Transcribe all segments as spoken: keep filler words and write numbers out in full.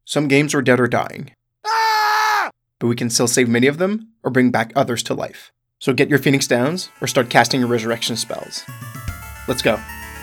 Some games are dead or dying. Ah! But we can still save many of them or bring back others to life. So get your Phoenix Downs or start casting your resurrection spells. Let's go.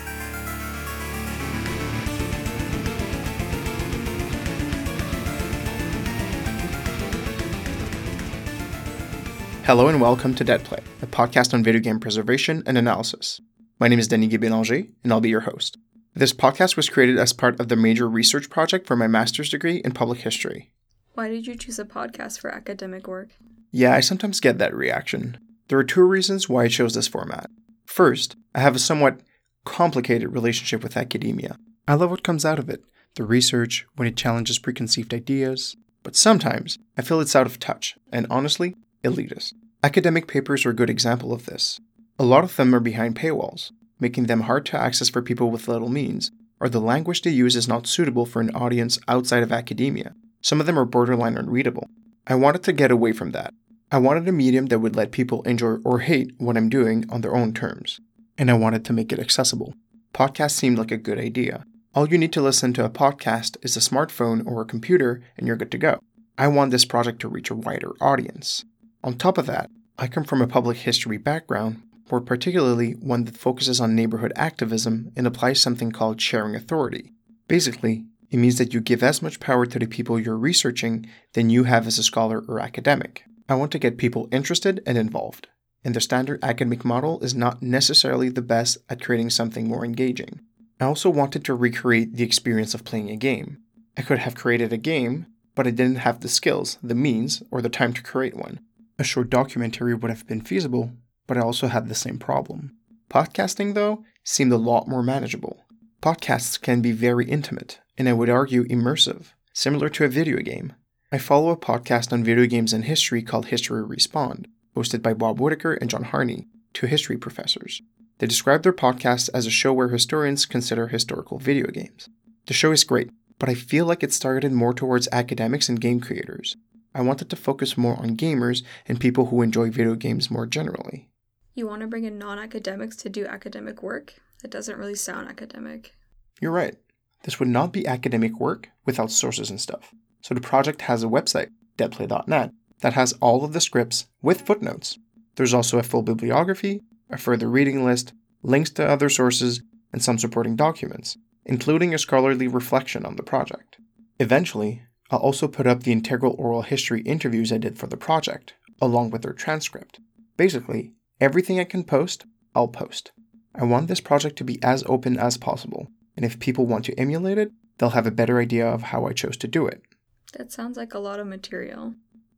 Hello and welcome to Dead Play, a podcast on video game preservation and analysis. My name is Denis Guy-Bélanger, and I'll be your host. This podcast was created as part of the major research project for my master's degree in public history. Why did you choose a podcast for academic work? Yeah, I sometimes get that reaction. There are two reasons why I chose this format. First, I have a somewhat complicated relationship with academia. I love what comes out of it, the research, when it challenges preconceived ideas. But sometimes, I feel it's out of touch, and honestly, elitist. Academic papers are a good example of this. A lot of them are behind paywalls, making them hard to access for people with little means, or the language they use is not suitable for an audience outside of academia. Some of them are borderline unreadable. I wanted to get away from that. I wanted a medium that would let people enjoy or hate what I'm doing on their own terms. And I wanted to make it accessible. Podcasts seemed like a good idea. All you need to listen to a podcast is a smartphone or a computer, and you're good to go. I want this project to reach a wider audience. On top of that, I come from a public history background, more particularly one that focuses on neighborhood activism and applies something called sharing authority. Basically, it means that you give as much power to the people you're researching than you have as a scholar or academic. I want to get people interested and involved, and the standard academic model is not necessarily the best at creating something more engaging. I also wanted to recreate the experience of playing a game. I could have created a game, but I didn't have the skills, the means, or the time to create one. A short documentary would have been feasible, but I also had the same problem. Podcasting, though, seemed a lot more manageable. Podcasts can be very intimate, and I would argue immersive, similar to a video game. I follow a podcast on video games and history called History Respond, hosted by Bob Whitaker and John Harney, two history professors. They describe their podcast as a show where historians consider historical video games. The show is great, but I feel like it's targeted more towards academics and game creators. I wanted to focus more on gamers and people who enjoy video games more generally. You want to bring in non-academics to do academic work? That doesn't really sound academic. You're right. This would not be academic work without sources and stuff. So the project has a website, deadplay dot net, that has all of the scripts with footnotes. There's also a full bibliography, a further reading list, links to other sources, and some supporting documents, including a scholarly reflection on the project. Eventually, I'll also put up the integral oral history interviews I did for the project, along with their transcript. Basically, everything I can post, I'll post. I want this project to be as open as possible, and if people want to emulate it, they'll have a better idea of how I chose to do it. That sounds like a lot of material.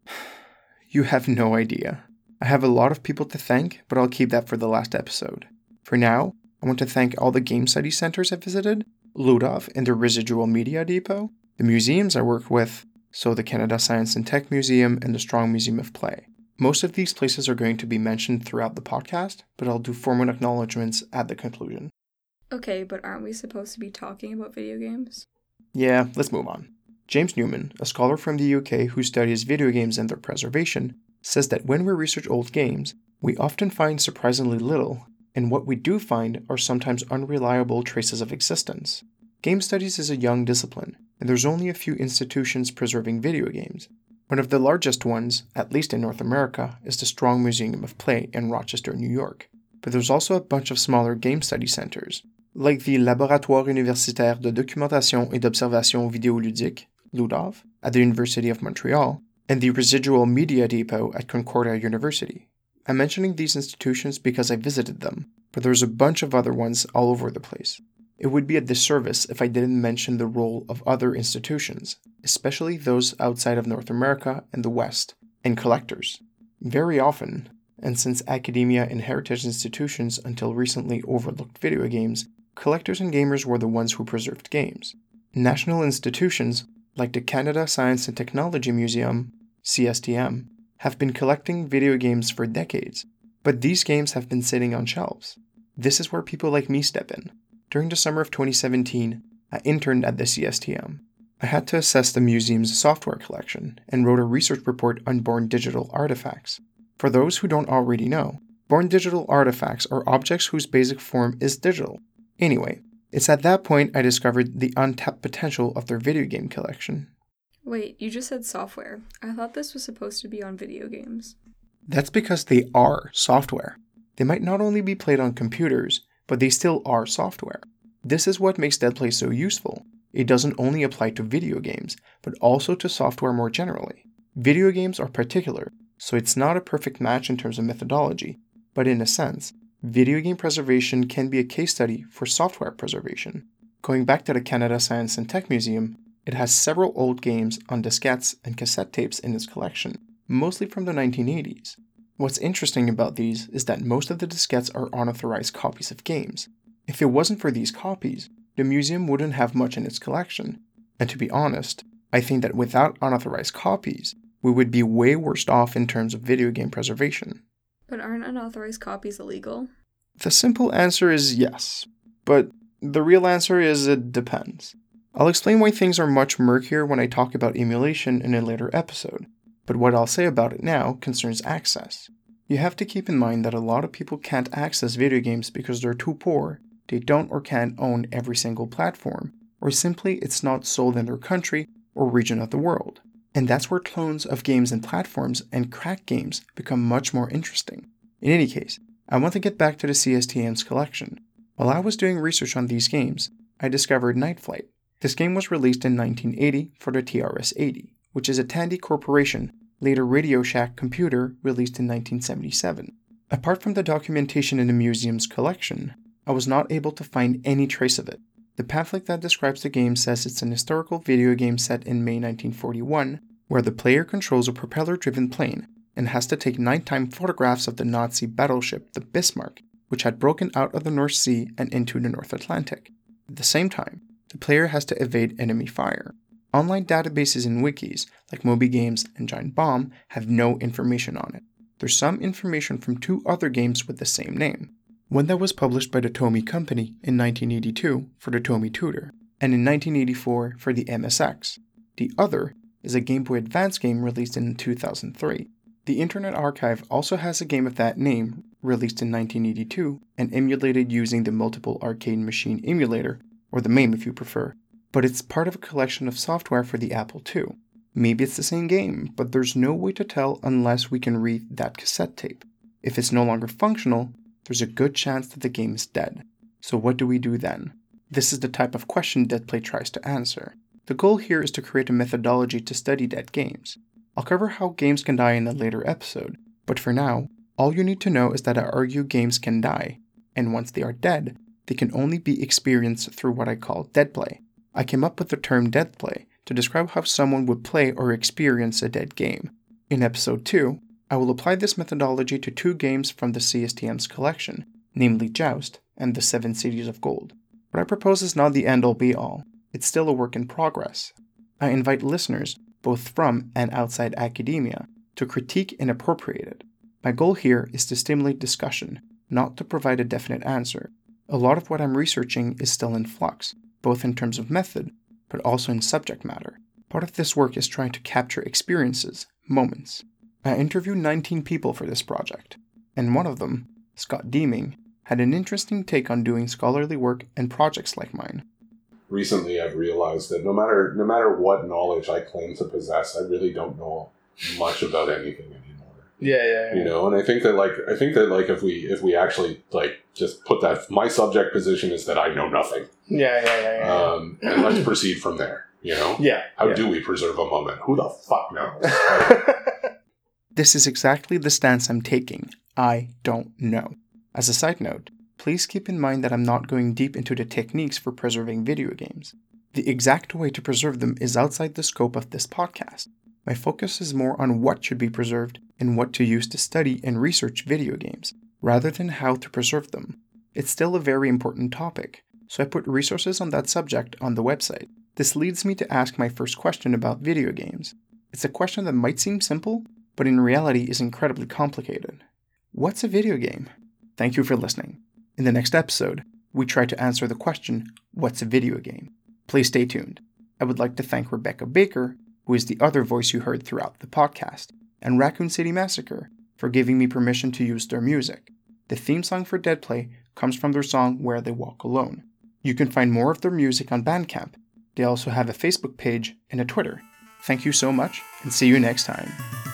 You have no idea. I have a lot of people to thank, but I'll keep that for the last episode. For now, I want to thank all the game study centers I visited, Ludov and the Residual Media Depot, the museums I worked with, so the Canada Science and Tech Museum and the Strong Museum of Play. Most of these places are going to be mentioned throughout the podcast, but I'll do formal acknowledgements at the conclusion. Okay, but aren't we supposed to be talking about video games? Yeah, let's move on. James Newman, a scholar from the U K who studies video games and their preservation, says that when we research old games, we often find surprisingly little, and what we do find are sometimes unreliable traces of existence. Game studies is a young discipline, and there's only a few institutions preserving video games. One of the largest ones, at least in North America, is the Strong Museum of Play in Rochester, New York. But there's also a bunch of smaller game study centers, like the Laboratoire Universitaire de Documentation et d'Observation Vidéoludique, Ludov, at the University of Montreal, and the Residual Media Depot at Concordia University. I'm mentioning these institutions because I visited them, but there's a bunch of other ones all over the place. It would be a disservice if I didn't mention the role of other institutions, especially those outside of North America and the West, and collectors. Very often, and since academia and heritage institutions until recently overlooked video games, collectors and gamers were the ones who preserved games. National institutions, like the Canada Science and Technology Museum, C S T M, have been collecting video games for decades, but these games have been sitting on shelves. This is where people like me step in. During the summer of twenty seventeen, I interned at the C S T M. I had to assess the museum's software collection and wrote a research report on born digital artifacts. For those who don't already know, born digital artifacts are objects whose basic form is digital. Anyway, it's at that point I discovered the untapped potential of their video game collection. Wait, you just said software. I thought this was supposed to be on video games. That's because they are software. They might not only be played on computers, but they still are software. This is what makes DeadPlay so useful. It doesn't only apply to video games, but also to software more generally. Video games are particular, so it's not a perfect match in terms of methodology, but in a sense, video game preservation can be a case study for software preservation. Going back to the Canada Science and Tech Museum, it has several old games on diskettes and cassette tapes in its collection, mostly from the nineteen eighties. What's interesting about these is that most of the diskettes are unauthorized copies of games. If it wasn't for these copies, the museum wouldn't have much in its collection. And to be honest, I think that without unauthorized copies, we would be way worse off in terms of video game preservation. But aren't unauthorized copies illegal? The simple answer is yes, but the real answer is it depends. I'll explain why things are much murkier when I talk about emulation in a later episode, but what I'll say about it now concerns access. You have to keep in mind that a lot of people can't access video games because they're too poor, they don't or can't own every single platform, or simply it's not sold in their country or region of the world. And that's where clones of games and platforms and cracked games become much more interesting. In any case, I want to get back to the C S T M's collection. While I was doing research on these games, I discovered Night Flight. This game was released in nineteen eighty for the T R S eighty, which is a Tandy Corporation, later Radio Shack computer released in nineteen seventy-seven. Apart from the documentation in the museum's collection, I was not able to find any trace of it. The pamphlet that describes the game says it's an historical video game set in May nineteen forty-one, where the player controls a propeller-driven plane and has to take nighttime photographs of the Nazi battleship, the Bismarck, which had broken out of the North Sea and into the North Atlantic. At the same time, the player has to evade enemy fire. Online databases and wikis, like Moby Games and Giant Bomb, have no information on it. There's some information from two other games with the same name. One that was published by the Tomy Company in nineteen eighty-two for the Tomy Tutor, and in nineteen eighty-four for the M S X. The other is a Game Boy Advance game released in two thousand three. The Internet Archive also has a game of that name, released in nineteen eighty-two, and emulated using the Multiple Arcade Machine emulator, or the MAME if you prefer, but it's part of a collection of software for the Apple two. Maybe it's the same game, but there's no way to tell unless we can read that cassette tape. If it's no longer functional, there's a good chance that the game is dead. So what do we do then? This is the type of question DeadPlay tries to answer. The goal here is to create a methodology to study dead games. I'll cover how games can die in a later episode, but for now, all you need to know is that I argue games can die, and once they are dead, they can only be experienced through what I call deadplay. I came up with the term deadplay to describe how someone would play or experience a dead game. In episode two, I will apply this methodology to two games from the C S T M's collection, namely Joust and the Seven Cities of Gold. What I propose is not the end-all be-all. It's still a work in progress. I invite listeners, both from and outside academia, to critique and appropriate it. My goal here is to stimulate discussion, not to provide a definite answer. A lot of what I'm researching is still in flux, both in terms of method, but also in subject matter. Part of this work is trying to capture experiences, moments. I interviewed nineteen people for this project, and one of them, Scott Deeming, had an interesting take on doing scholarly work and projects like mine. Recently, I've realized that no matter no matter what knowledge I claim to possess, I really don't know much about anything anymore. Yeah, yeah, yeah. You know, and I think that like I think that like if we if we actually like just put that, my subject position is that I know nothing. Yeah, yeah, yeah. yeah. Um, and let's proceed from there. You know. Yeah. How yeah. do we preserve a moment? Who the fuck knows? This is exactly the stance I'm taking. I don't know. As a side note, please keep in mind that I'm not going deep into the techniques for preserving video games. The exact way to preserve them is outside the scope of this podcast. My focus is more on what should be preserved and what to use to study and research video games, rather than how to preserve them. It's still a very important topic, so I put resources on that subject on the website. This leads me to ask my first question about video games. It's a question that might seem simple, but in reality is incredibly complicated. What's a video game? Thank you for listening. In the next episode, we try to answer the question, what's a video game? Please stay tuned. I would like to thank Rebecca Baker, who is the other voice you heard throughout the podcast, and Raccoon City Massacre for giving me permission to use their music. The theme song for DeadPlay comes from their song Where They Walk Alone. You can find more of their music on Bandcamp. They also have a Facebook page and a Twitter. Thank you so much, and see you next time.